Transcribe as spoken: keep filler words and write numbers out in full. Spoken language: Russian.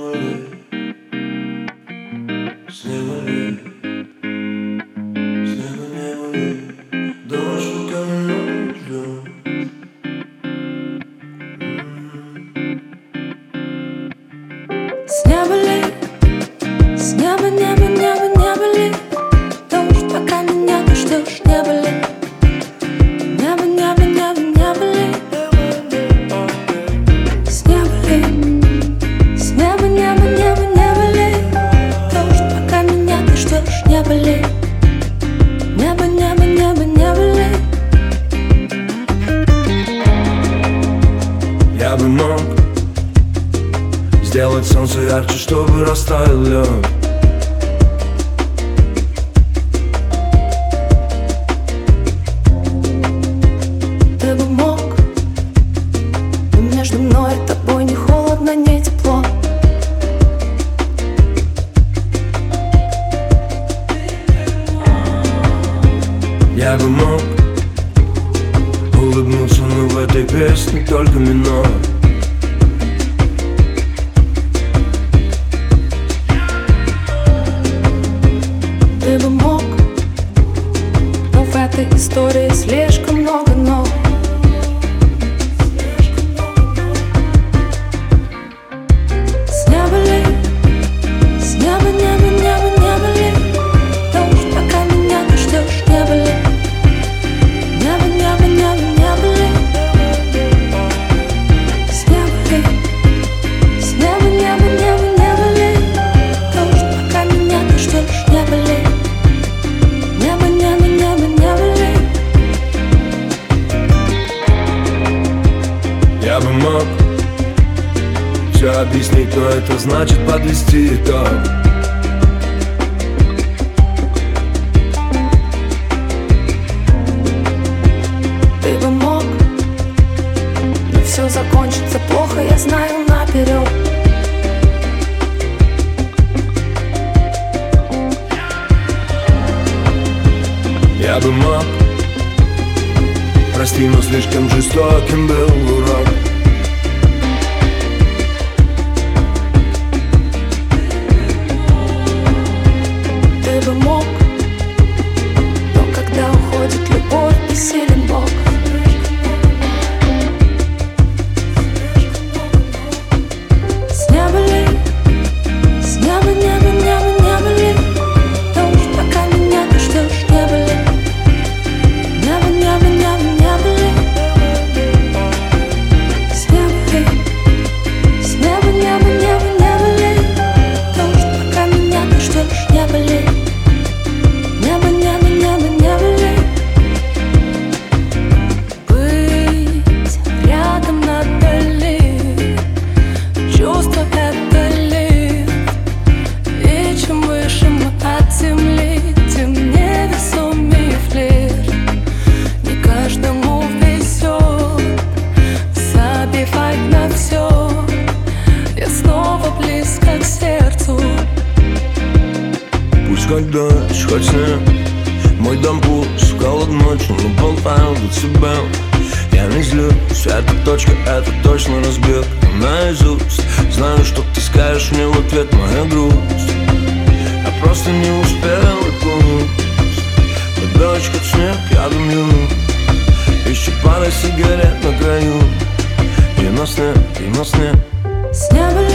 вали, с неба ли, с неба не вали, дождь в каменном ждет. С неба ли, с неба, неба, неба, неба ли, дождь, пока меня ты ждешь, неба ли, небо, небо, небо, небо ли, с неба ли, с неба, небо, небо, небо ли, дождь, пока меня ты ждешь, неба ли, небо, небо, небо, небо ли. Я бы мог сделать солнце ярче, чтобы растаял лед. Ты бы мог, но между мной и тобой не холодно, не тепло. Я бы мог улыбнуться, но в этой песне только минор. Ты бы мог, но в этой истории слишком много но. С неба ли, с неба, неба, неба, неба ли, дождь, пока меня ты ждешь, неба ли, небо, небо, небо, небо ли, с неба ли, с неба, небо, небо, небо ли, дождь, пока меня ты ждешь, неба ли. Небо, небо, небо, небо ли. Я бы мог все объяснить, но это значит подвести итог. Ты бы мог, но все закончится плохо, я знаю наперед. Я бы мог, прости, но слишком жестоким был урок. Ты бы мог, но когда уходит любовь, бессилен Бог. С неба ли, с неба, небо, небо, небо ли, дождь, пока меня ты ждешь, неба ли, небо, небо, небо, небо ли, с неба ли, с неба, небо, небо, небо ли, дождь, пока меня ты ждешь, неба ли. Небо, небо, небо, небо ли. Быть рядом надали, чувство это лифт. И чем выше мы от земли, тем невесомее флирт. Не каждому везет забивать на все. Я снова близко к сердцу. Пусть хоть дождь, хоть снег, мой дом пуст, холод ночью, но болтаю до тебя. Я не злюсь, эта точка, это точно разбег наизусть. Знаю, что ты скажешь мне в ответ, моя грусть. Я просто не успел окунуть. Хоть дождь, хоть снег, я дымлю. Еще пара сигарет на краю. И на сне, и на сне. С неба